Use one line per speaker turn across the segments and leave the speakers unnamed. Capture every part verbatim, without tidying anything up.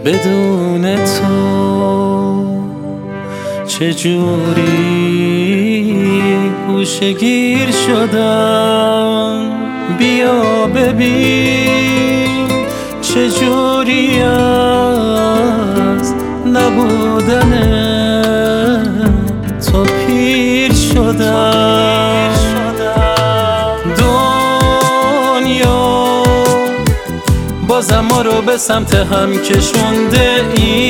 بدون تو چجوری گوشه‌گیر شدم. بیا ببین چجوری از نبودن تو پیر شدم. دنیا بازم ما رو به سمت هم کشونده،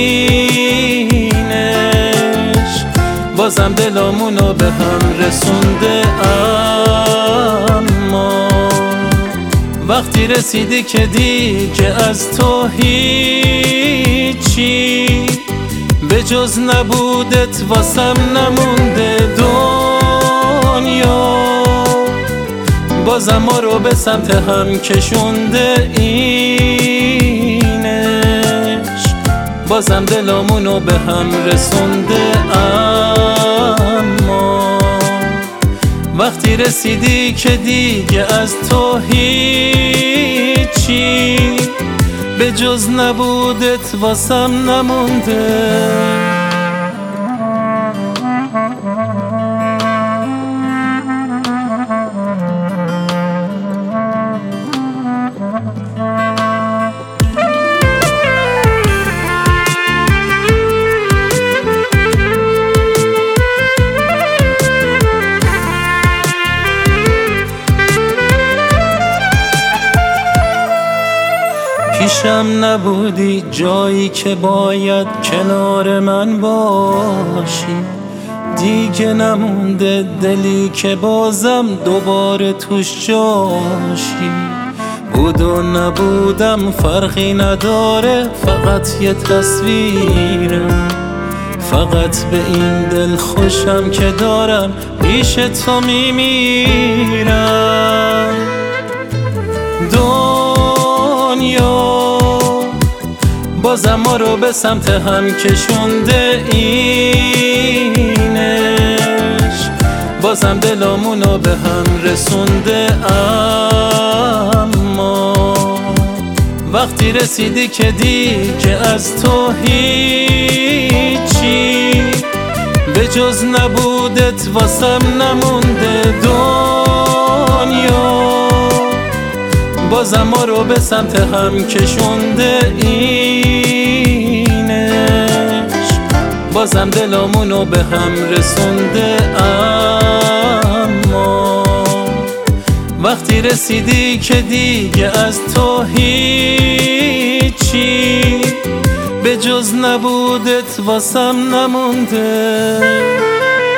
اینش بازم دلامونو به هم رسونده. اما وقتی رسیدی که دیگه از تو هیچی به جز نبودت واسم نمونده. دنیا بازم ما رو به سمت هم کشونده، اینش بازم دلامونو به هم رسونده. اما وقتی رسیدی که دیگه از تو هیچی به جز نبودت واسم نمونده. پیشم نبودی جایی که باید کنار من باشی، دیگه نمونده دلی که بازم دوباره توش جاشی. بود و نبودم فرقی نداره، فقط یه تصویره. فقط به این دل خوشم که دارم پیش تو میمیرم. دنیا بازم ما رو به سمت هم کشونده، اینش بازم دلامونو به هم رسونده. اما وقتی رسیدی که دیگه از تو هیچی به جز نبودت واسم نمونده. دنیا بازم ما رو به سمت هم کشونده، اینش بازم دلامونو به هم رسونده. اما وقتی رسیدی که دیگه از تو هیچی به جز نبودت واسم نمونده.